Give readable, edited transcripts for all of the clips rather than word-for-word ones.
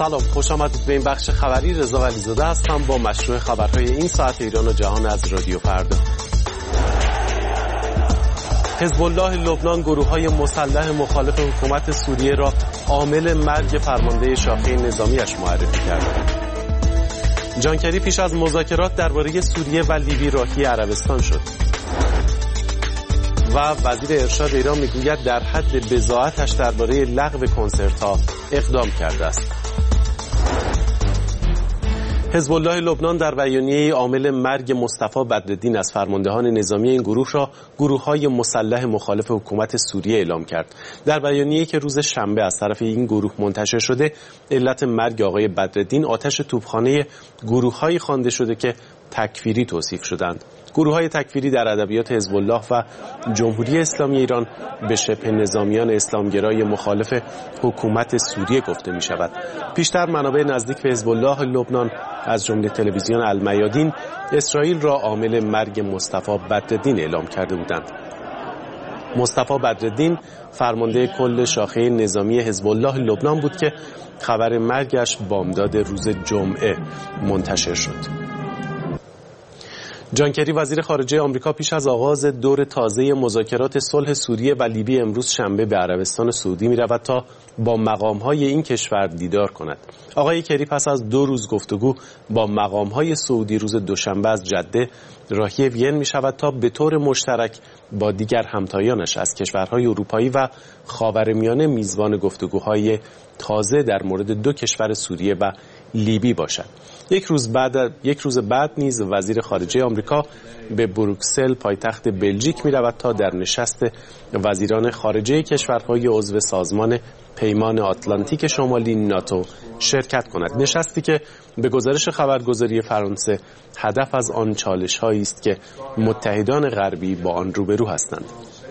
سلام، خوش آمدید به این بخش خبری. رضا ولیزاده هستم با مشروع خبرهای این ساعت ایران و جهان از رادیو فردا. حزب الله لبنان گروه‌های مسلح مخالف حکومت سوریه را عامل مرگ فرمانده شاخه نظامیش معرفی کرد. جان کری پیش از مذاکرات درباره سوریه و لیبی راهی عربستان شد. و وزیر ارشاد ایران میگوید در حد بضاعتش درباره لغو کنسرت‌ها اقدام کرده است. حزب الله لبنان در بیانیه‌ای عامل مرگ مصطفی بدرالدین از فرماندهان نظامی این گروه را گروه‌های مسلح مخالف حکومت سوریه اعلام کرد. در بیانیه‌ای که روز شنبه از طرف این گروه منتشر شده، علت مرگ آقای بدرالدین آتش توپخانه گروه‌هایی خوانده شده که تکفیری توصیف شدند. گروه‌های تکفیری در ادبیات حزب الله و جمهوری اسلامی ایران به شبه نظامیان اسلامگرای مخالف حکومت سوریه گفته می‌شود. پیشتر منابع نزدیک به حزب الله لبنان از جمله تلویزیون المیادین اسرائیل را عامل مرگ مصطفی بدرالدین اعلام کرده بودند. مصطفی بدرالدین فرمانده کل شاخه نظامی حزب الله لبنان بود که خبر مرگش بامداد روز جمعه منتشر شد. جان کری وزیر خارجه آمریکا پیش از آغاز دور تازه مذاکرات صلح سوریه و لیبی امروز شنبه به عربستان سعودی می‌رود تا با مقام‌های این کشور دیدار کند. آقای کری پس از 2 روز گفتگو با مقام‌های سعودی روز دوشنبه از جده راهی وین می‌شود تا به طور مشترک با دیگر همتایانش از کشورهای اروپایی و خاورمیانه میزبان گفتگوهای تازه در مورد 2 کشور سوریه و لیبی باشد. یک روز بعد نیز وزیر خارجه آمریکا به بروکسل پایتخت بلژیک می‌رود تا در نشست وزیران خارجه کشورهای عضو سازمان پیمان آتلانتیک شمالی ناتو شرکت کند. نشستی که به گزارش خبرگزاری فرانسه هدف از آن چالش‌هایی است که متحدان غربی با آن روبرو هستند.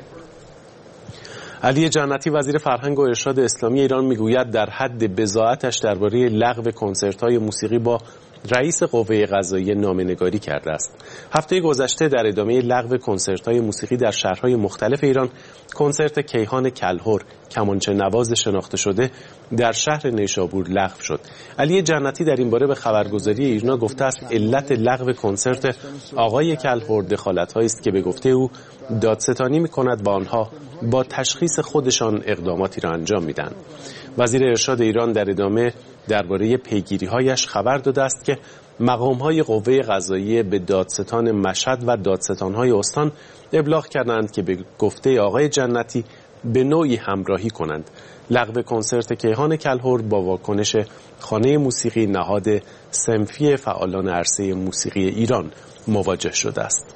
علی جنتی وزیر فرهنگ و ارشاد اسلامی ایران میگوید در حد بضاعتش درباره لغو کنسرت‌های موسیقی با رئیس قوه قضاییه نامه‌نگاری کرده است. هفته گذشته در ادامه لغو کنسرت‌های موسیقی در شهرهای مختلف ایران، کنسرت کیهان کلهر کمانچه نواز شناخته شده در شهر نیشابور لغو شد. علی جنتی در این باره به خبرگزاری ایرنا گفته است علت لغو کنسرت آقای کلهر دخالت‌هایی است که به گفته او دادستانی می‌کند و آنها با تشخیص خودشان اقداماتی را انجام میدن. وزیر ارشاد ایران در ادامه درباره پیگیری‌هایش خبر داده است که مقام‌های قوه قضاییه به دادستان مشهد و دادستان‌های استان ابلاغ کردند که به گفته آقای جنتی به نوعی همراهی کنند. لغو کنسرت کیهان کلهر با واکنش خانه موسیقی نهاد صنفی فعالان عرصه موسیقی ایران مواجه شده است.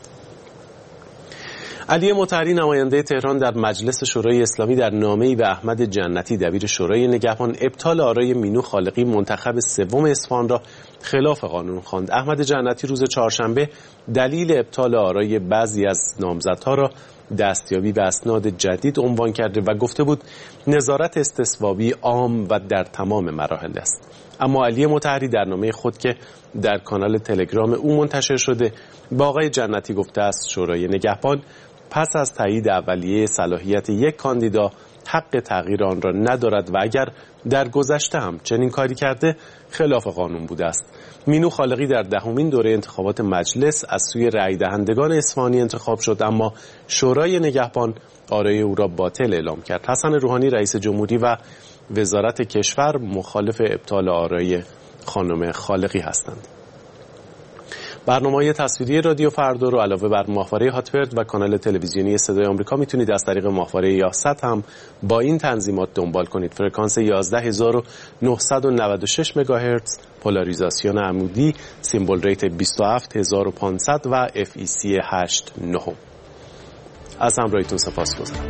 علی مطهری نماینده تهران در مجلس شورای اسلامی در نامه‌ای به احمد جنتی دبیر شورای نگهبان ابطال آرای مینو خالقی منتخب 3 اصفهان را خلاف قانون خواند. احمد جنتی روز چهارشنبه دلیل ابطال آرای بعضی از نامزدها را دستیابی به اسناد جدید عنوان کرده و گفته بود نظارت استصوابی عام و در تمام مراحل است. اما علی مطهری در نامه خود که در کانال تلگرام او منتشر شده با آقای جنتی گفته است شورای نگهبان پس از تایید اولیه صلاحیت یک کاندیدا حق تغییر آن را ندارد و اگر در گذشته هم چنین کاری کرده خلاف قانون بوده است. مینو خالقی در 10مین دوره انتخابات مجلس از سوی رأی دهندگان اصفهانی انتخاب شد اما شورای نگهبان آرای او را باطل اعلام کرد. حسن روحانی رئیس جمهوری و وزارت کشور مخالف ابطال آرای خانم خالقی هستند. برنامه‌های تصویری رادیو فردا رو علاوه بر ماهواره هاتبرد و کانال تلویزیونی صدای آمریکا میتونید از طریق ماهواره یاست هم با این تنظیمات دنبال کنید. فرکانس 11996 مگاهرتز، پولاریزاسیون عمودی، سیمبل ریت 27500 و FEC 8.9. از همراهیتون سپاسگزارم.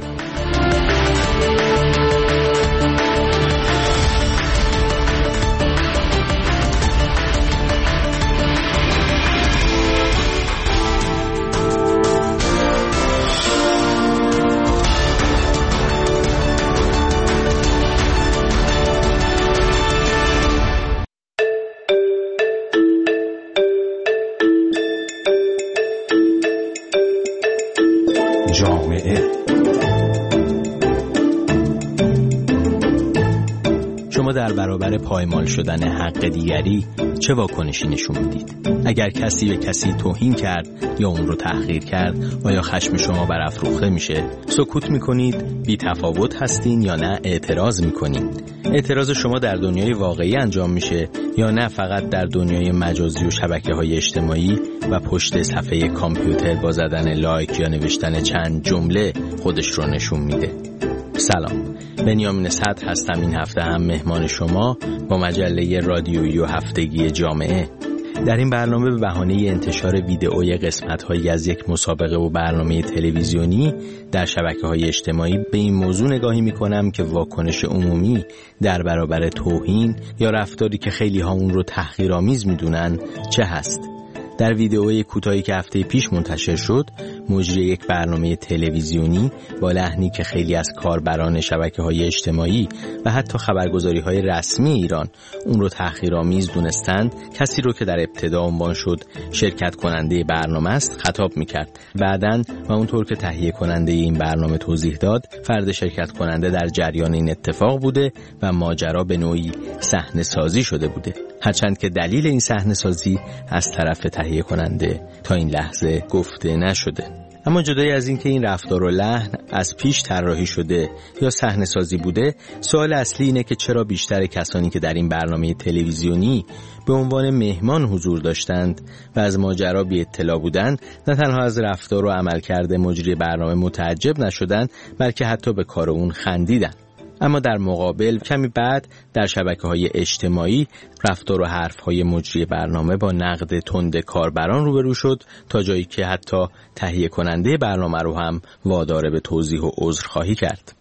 شما در برابر پایمال شدن حق دیگری چه واکنشی نشون میدید؟ اگر کسی به کسی توهین کرد یا اون رو تحقیر کرد، آیا خشم شما برافروخته میشه؟ سکوت میکنید؟ بی تفاوت هستین یا نه اعتراض میکنید؟ اعتراض شما در دنیای واقعی انجام میشه یا نه فقط در دنیای مجازی و شبکه‌های اجتماعی و پشت صفحه کامپیوتر با زدن لایک یا نوشتن چند جمله خودش رو نشون میده؟ سلام، بنیامین صدر هستم. این هفته هم مهمان شما با مجله رادیویی و هفتگی جامعه. در این برنامه به بهانه انتشار ویدئوی قسمت‌هایی از یک مسابقه و برنامه تلویزیونی در شبکه‌های اجتماعی به این موضوع نگاهی می‌کنم که واکنش عمومی در برابر توهین یا رفتاری که خیلی ها اون رو تحقیرآمیز می‌دونن چه هست. در ویدئوی کوتاهی که هفته پیش منتشر شد، مجری یک برنامه تلویزیونی با لحنی که خیلی از کاربران شبکه‌های اجتماعی و حتی خبرگزاری‌های رسمی ایران اون رو تحقیرآمیز دونستند، کسی رو که در ابتدا عنوان شد شرکت کننده برنامه است خطاب می‌کرد. بعداً و اونطور که تهیه کننده این برنامه توضیح داد، فرد شرکت کننده در جریان این اتفاق بوده و ماجرا به نوعی صحنه‌سازی شده بوده. هرچند که دلیل این صحنه‌سازی از طرف تهیه کننده تا این لحظه گفته نشده. اما جدای از این که این رفتار و لحن از پیش طراحی شده یا صحنه‌سازی بوده، سوال اصلی اینه که چرا بیشتر کسانی که در این برنامه تلویزیونی به عنوان مهمان حضور داشتند و از ماجرا بی اطلاع بودند، نه تنها از رفتار و عملکرد مجری برنامه متعجب نشدند، بلکه حتی به کار اون خندیدند. اما در مقابل کمی بعد در شبکه‌های اجتماعی رفتار و حرف‌های مجری برنامه با نقد تند کاربران روبرو شد، تا جایی که حتی تهیه کننده برنامه رو هم وادار به توضیح و عذرخواهی کرد.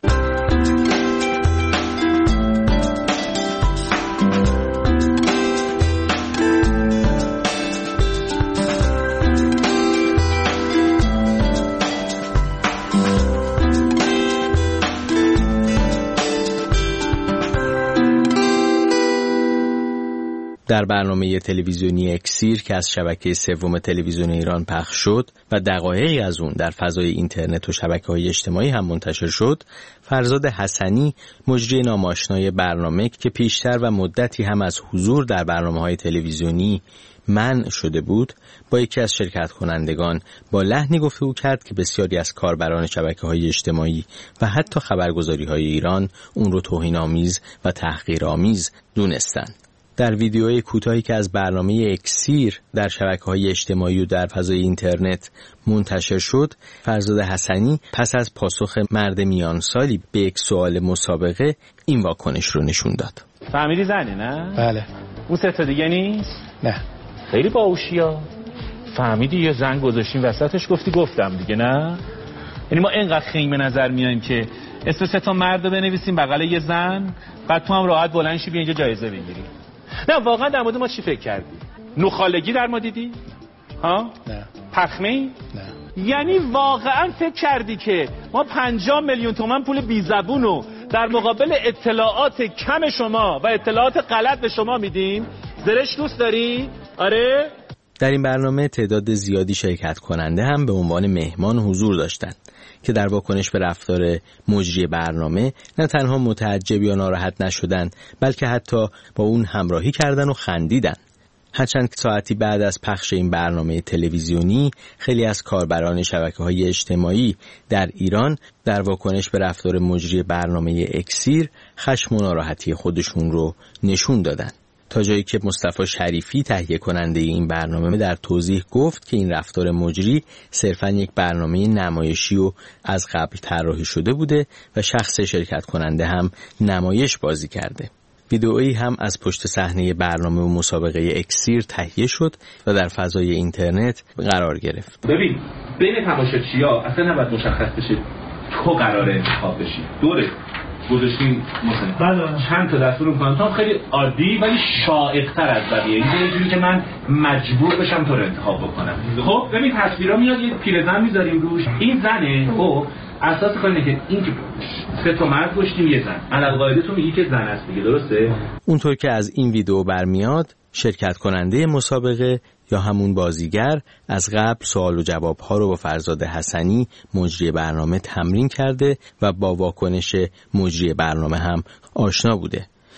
در برنامه تلویزیونی اکسیر که از شبکه سوم تلویزیون ایران پخش شد و دقایقی از اون در فضای اینترنت و شبکه‌های اجتماعی هم منتشر شد، فرزاد حسنی، مجری ناماشنای برنامه که پیشتر و مدتی هم از حضور در برنامه‌های تلویزیونی منع شده بود، با یکی از شرکت کنندگان با لحنی گفتگو کرد که بسیاری از کاربران شبکه‌های اجتماعی و حتی خبرگزاری‌های ایران اون رو توهین‌آمیز و تحقیرآمیز دونستند. در ویدیوی کوتاهی که از برنامه اکسیر در شبکه‌های اجتماعی و در فضای اینترنت منتشر شد، فرزاد حسنی پس از پاسخ مرد میان سالی به یک سوال مسابقه این واکنش رو نشون داد. فهمیدی زنی نه؟ بله. اون سه تا دیگه نیست؟ نه. خیلی باهوشیا. فهمیدی یه زن گذاشتیم وسطش گفتی گفتم دیگه نه؟ یعنی ما اینقدر خنگ به نظر میایم که اسم سه تا مرد رو بنویسیم بغل یه زن، بعد تو هم راحت بلند شی بیا اینجا جایزه بگیری. نه واقعا در مورد ما چی فکر کردی؟ نخالگی در ما دیدی؟ ها؟ نه. پخمه‌ای؟ نه. یعنی واقعا فکر کردی که ما 50 میلیون تومان پول بیزبونو در مقابل اطلاعات کم شما و اطلاعات غلط به شما میدیم؟ زرش دوست داری؟ آره؟ در این برنامه تعداد زیادی شرکت کننده هم به عنوان مهمان حضور داشتند که در واکنش به رفتار مجری برنامه نه تنها متعجب یا ناراحت نشدند، بلکه حتی با اون همراهی کردن و خندیدن. هرچند ساعتی بعد از پخش این برنامه تلویزیونی، خیلی از کاربران شبکه‌های اجتماعی در ایران در واکنش به رفتار مجری برنامه اکسیر خشم و ناراحتی خودشون رو نشون دادن. تا جایی که مصطفی شریفی تهیه کننده این برنامه در توضیح گفت که این رفتار مجری صرفاً یک برنامه نمایشی و از قبل طراحی شده بوده و شخص شرکت کننده هم نمایش بازی کرده. ویدئویی هم از پشت صحنه برنامه و مسابقه اکسیر تهیه شد و در فضای اینترنت قرار گرفت. ببین بین تماشاچی‌ها اصلا نباید مشخص بشه تو قراره انتخاب بشی. دوره گذاشتیم مثلا چند تا دستور میکنم تا خیلی عادی ولی شائق‌تر از بقیه، یه جوری که من مجبور بشم تو رو انتخاب بکنم. خب ببین تصویرا میاد یه پیرزن میذاریم روش، این زنه. خب اساس کار اینه که این که سه تا مرد گشتیم یه زن، علالقاعده تو میگی که زن است دیگه، درسته؟ اونطور که از این ویدیو برمیاد، شرکت کننده مسابقه یا همون بازیگر از قبل سوال و جواب‌ها رو با فرزاد حسنی مجری برنامه تمرین کرده و با واکنش مجری برنامه هم آشنا بوده.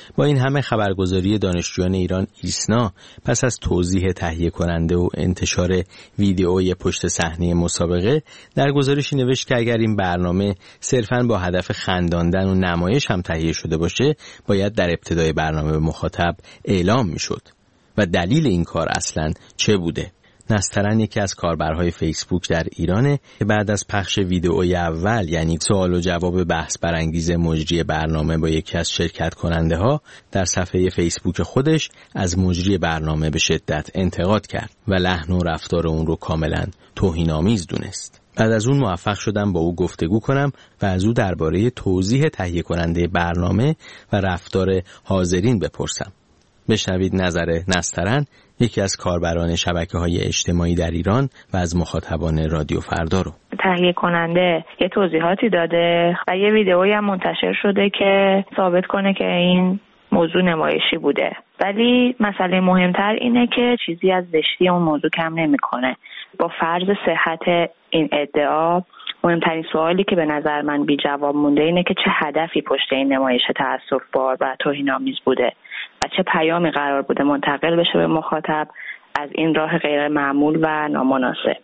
با این همه خبرگزاری دانشجویان ایران ایسنا پس از توضیح تهیه کننده و انتشار ویدئوی پشت صحنه مسابقه در گزارشی نوشت که اگر این برنامه صرفاً با هدف خنداندن و نمایش هم تهیه شده باشه باید در ابتدای برنامه به مخاطب اعلام میشد. و دلیل این کار اصلاً چه بوده؟ نسترن یکی از کاربرهای فیسبوک در ایرانه که بعد از پخش ویدئوی اول، یعنی سوال و جواب بحث برانگیز مجری برنامه با یکی از شرکت کننده ها، در صفحه فیسبوک خودش از مجری برنامه به شدت انتقاد کرد و لحن و رفتار اون رو کاملا توهین‌آمیز دونست. بعد از اون موفق شدم با او گفتگو کنم و از او درباره توضیح تهیه کننده برنامه و رفتار حاضرین بپرسم. بشنوید نظر نسترن، یکی از کاربران شبکه‌های اجتماعی در ایران و از مخاطبان رادیو فردا رو. تهیه کننده یه توضیحاتی داده و یه ویدئویی هم منتشر شده که ثابت کنه که این موضوع نمایشی بوده، ولی مسئله مهمتر اینه که چیزی از زشتی اون موضوع کم نمی‌کنه. با فرض صحت این ادعا، مهمترین سوالی که به نظر من بی جواب مونده اینه که چه هدفی پشت این نمایش تأسف‌بار و توهین‌آمیز بوده و چه پیامی قرار بوده منتقل بشه به مخاطب از این راه غیر معمول و نامناسب.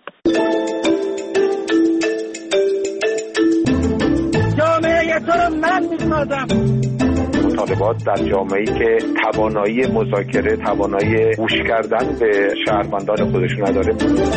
جامعه تو رو من می‌سازم. مطالبات در جامعه‌ای که توانایی مذاکره، توانایی گوش کردن به شهروندان خودشون نداره.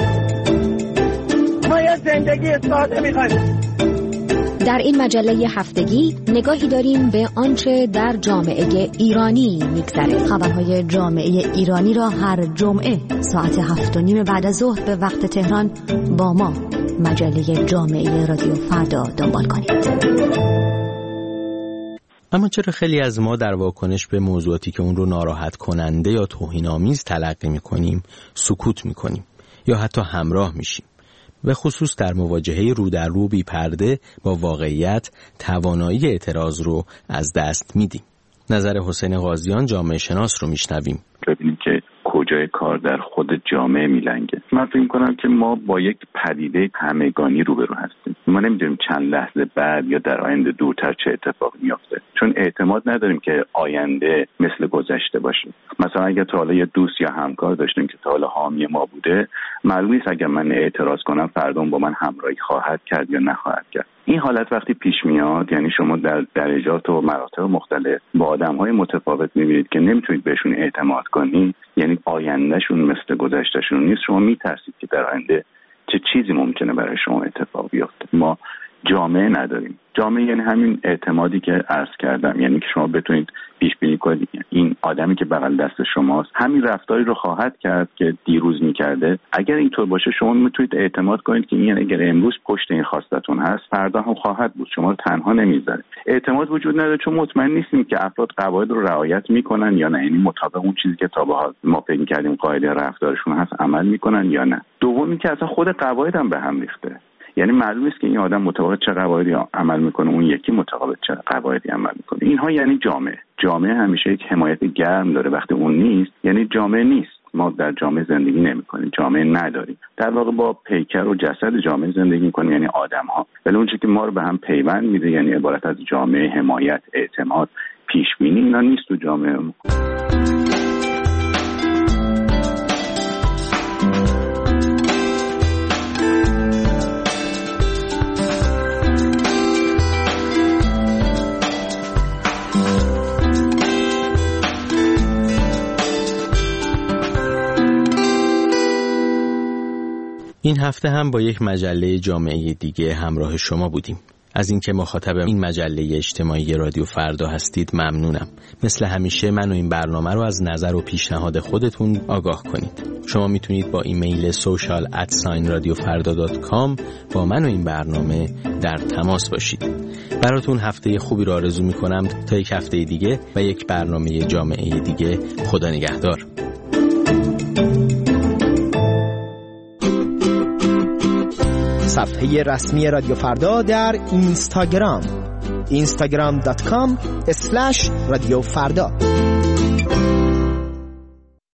ما یه زندگی ساده می‌خوایم. در این مجله هفتگی نگاهی داریم به آنچه در جامعه ایرانی می‌گذره. خبرهای جامعه ایرانی را هر جمعه ساعت 7:30 بعد از ظهر به وقت تهران با ما مجله جامعه رادیو فردا دنبال کنید. اما چرا خیلی از ما در واکنش به موضوعاتی که اون رو ناراحت کننده یا توهین‌آمیز تلقی می‌کنیم سکوت می‌کنیم یا حتی همراه میشیم؟ به خصوص در مواجهه رو در رو بی پرده با واقعیت توانایی اعتراض رو از دست میدیم. نظر حسین قاضیان جامعه شناس رو میشنویم. ببینیم که کجای کار در خود جامعه میلنگه. من فکر می‌کنم که ما با یک پدیده همگانی روبرو هستیم. ما نمی‌دونیم چند لحظه بعد یا در آینده دورتر چه اتفاقی میفته، چون اعتماد نداریم که آینده مثل گذشته باشه. مثلا اگه تا حالا یه دوست یا همکار داشتیم که تا حالا حامی ما بوده، معلوم نیست اگر من اعتراض کنم فردا با من همراهی خواهد کرد یا نخواهد کرد. این حالت وقتی پیش میاد، یعنی شما در درجات و مراتب مختلف با آدم‌های متفاوت می‌بینید که نمی‌تونید بهشون اعتماد کنید، یعنی آیندهشون مثل گذشتهشون نیست، شما می‌ترسید که در آینده چه چیزی ممکنه برای شما اتفاق بیفته. ما جامعه نداریم. جامعه یعنی همین اعتمادی که عرض کردم، یعنی که شما بتونید پیش بینی کنید این آدمی که بغل دست شماست همین رفتاری رو خواهد کرد که دیروز می‌کرده. اگر اینطور باشه شما میتونید اعتماد کنید که این اگر امروز پشت این خواستتون هست فردا هم خواهد بود، شما رو تنها نمیذاره. اعتماد وجود نداره چون مطمئن نیستیم که افراد قواعد رو رعایت میکنن یا نه، یعنی مطابق اون چیزی که تا به حال ما فکر کردیم قاعده رفتارشون هست عمل میکنن یا نه. دومی که اصلا خود قواعد هم به هم ریخته، یعنی معلوم است که این آدم مطابق چه قواعدی عمل میکنه، اون یکی مطابق چه قواعدی عمل میکنه. اینها یعنی جامعه همیشه یک حمایت گرم داره. وقتی اون نیست یعنی جامعه نیست. ما در جامعه زندگی نمی‌کنیم، جامعه نداریم. در واقع با پیکر و جسد جامعه زندگی می‌کنیم، یعنی آدم‌ها. ولی اون چیزی که ما رو به هم پیوند میده یعنی عبارت از جامعه، حمایت، اعتماد، پیش‌بینی، اینا نیست تو جامعه. این هفته هم با یک مجله جامعه دیگه همراه شما بودیم. از اینکه مخاطب این مجله اجتماعی رادیو فردا هستید ممنونم. مثل همیشه من و این برنامه رو از نظر و پیشنهاد خودتون آگاه کنید. شما میتونید با ایمیل social@radiofarda.com با من و این برنامه در تماس باشید. براتون هفته خوبی رو آرزو میکنم تا یک هفته دیگه و یک برنامه جامعه دیگه. خدا نگهدار. صفحه رسمی رادیو فردا در اینستاگرام instagram.com/رادیو فردا